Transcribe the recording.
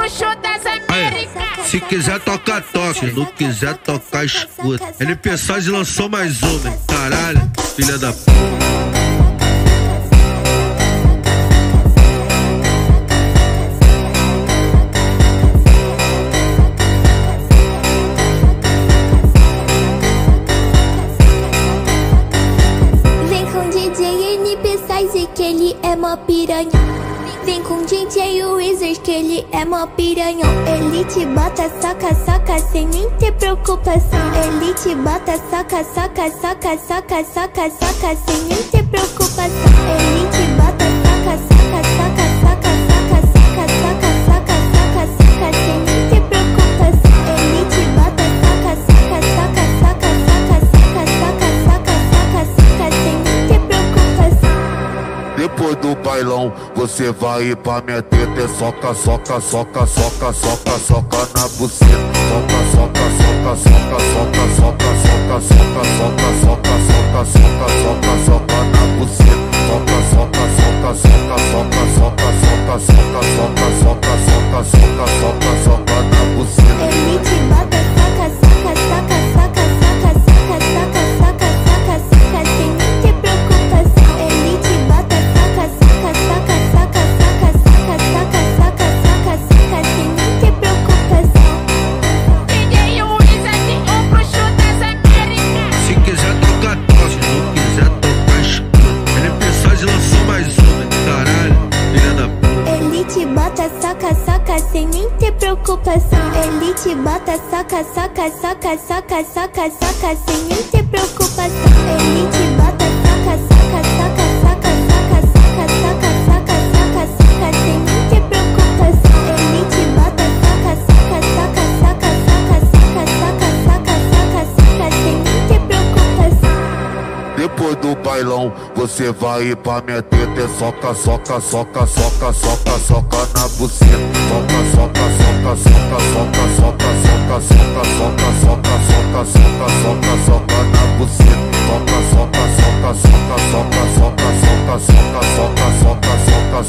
bruxo das Américas. Se quiser toca, toca, se não quiser tocar, escuta. NP Saz lançou mais uma, caralho, filha da puta. Que ele é mó piranha. Vem com DJ Wizard que ele é mó piranhão. Ele te bota, soca, soca sem nem ter preocupação. Ele te bota, soca, soca, soca, soca, soca, soca sem nem ter preocupação. Ele te bota, soca, soca, soca, soca, soca, soca, soca, soca, soca, soca sem nem ter preocupação. Ele te bota, soca, soca, soca, soca, soca, soca, soca, soca, soca, soca sem nem ter preocupação. Depois do bailão, você vai ir pra minha teta. É soca, soca, soca, soca, soca, soca na buceta. Soca, soca, soca, soca, soca, soca, soca, soca, soca, soca, soca, soca, soca, soca na buceta. Soca, soca, soca, soca, soca, soca, soca, soca, soca, soca, soca, soca, soca, soca na buceta. Ele te bota, soca, soca, soca, soca, soca, soca, soca, soca, soca, soca sem nem ter preocupação. Ele te bota, soca, soca, soca, soca, soca, soca, soca, soca, soca, soca sem nem ter preocupação. DJ Wizard, o bruxo das Américas. Se quiser toca, toca, se não quiser tocar, escuta. NP Saz lançou mais uma, caralho, filha da puta. Ele te bota, soca, soca sem nem ter preocupação. Ele te bota, soca, soca, soca, soca, soca, soca sem nem ter preocupação. Ele te bota, soca, soca, soca, soca, soca, soca, soca, soca, soca, soca sem nem ter preocupação. Ele te bota, soca, soca, soca, soca, soca, soca, soca, soca, soca, soca sem nem ter preocupação. Depois do bailão, você vai ir pra minha teta. É soca, soca, soca, soca, soca, soca na buceta. Soca, soca, soca, soca, soca, soca, soca, soca, soca, soca, soca, soca, soca, soca na buceta. Soca, soca, soca, soca, soca, soca, soca, soca, soca, soca, soca,